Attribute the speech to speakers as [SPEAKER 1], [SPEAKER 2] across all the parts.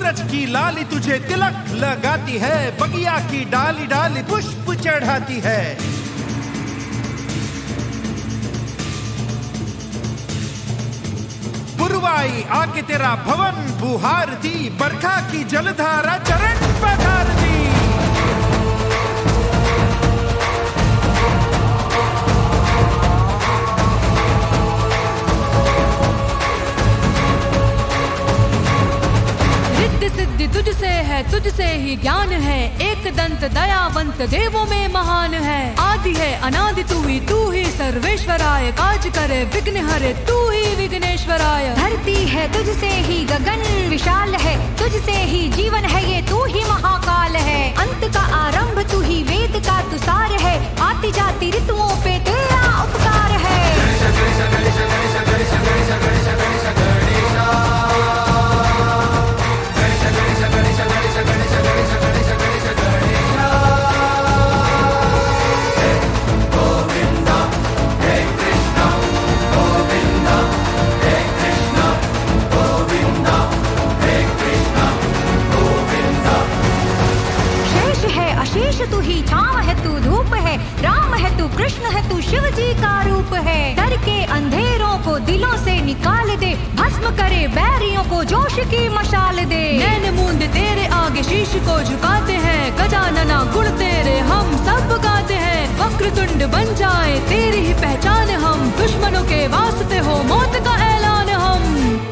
[SPEAKER 1] सूरज की लाली तुझे तिलक लगाती है, बगिया की डाली डाली पुष्प चढ़ाती है। पुरवाई आके तेरा भवन बुहारती, बरखा की जलधारा चरण पधारती।
[SPEAKER 2] सिद्धि तुझसे है, तुझसे ही ज्ञान है, एक दंत दयावंत देवों में महान है। आदि है अनादि तू ही सर्वेश्वराय, काज करे विघ्न हरे तू ही विघ्नेश्वराय।
[SPEAKER 3] धरती है तुझसे ही गगन विशाल है, तुझसे ही जीवन है ये तू ही महाकाल है। अंत का आरंभ तू ही, वेद का तू सार है, आती जाती ऋतुओं पे तेरा उपकार है। शेष तू ही, छाँव है तू, धूप है, राम है तू, कृष्ण है तू, शिव जी का रूप है। डर के अंधेरों को दिलों से निकाल दे, भस्म करे बैरियों को जोश की मशाल दे।
[SPEAKER 2] नैन मूंद तेरे आगे शीश को झुकाते हैं, गजानना गुण तेरे हम सब गाते हैं। वक्रतुंड बन जाए तेरी ही पहचान हम, दुश्मनों के वास्ते हो मौत का ऐलान हम।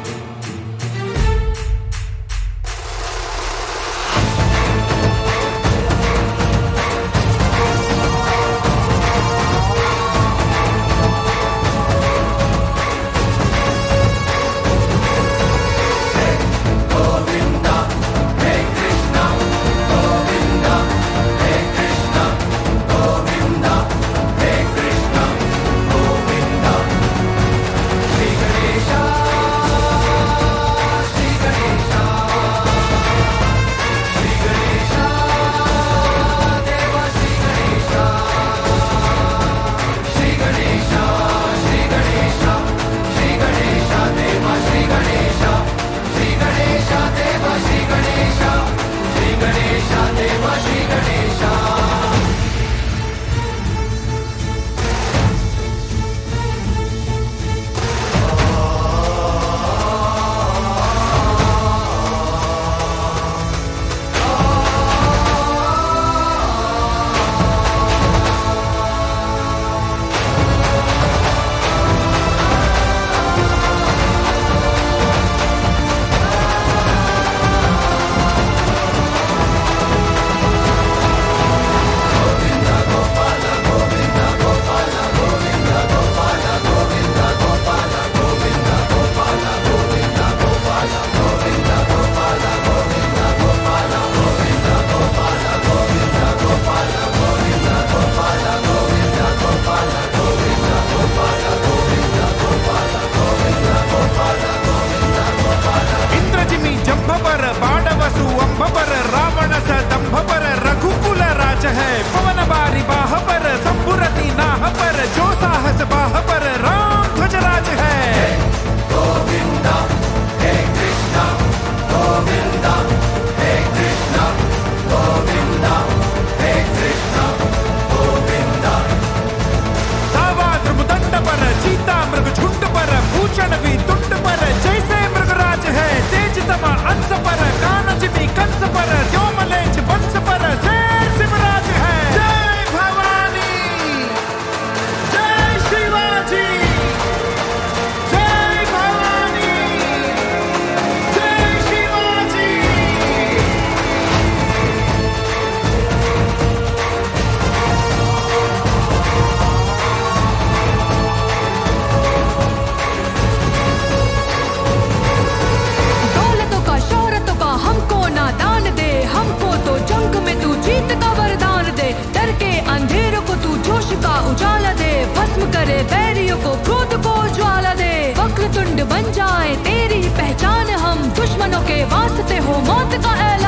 [SPEAKER 2] करे बैरियों को, क्रोध को ज्वाला दे। वक्रतुंड बन जाए तेरी पहचान हम, दुश्मनों के वास्ते हो मौत का ऐलान।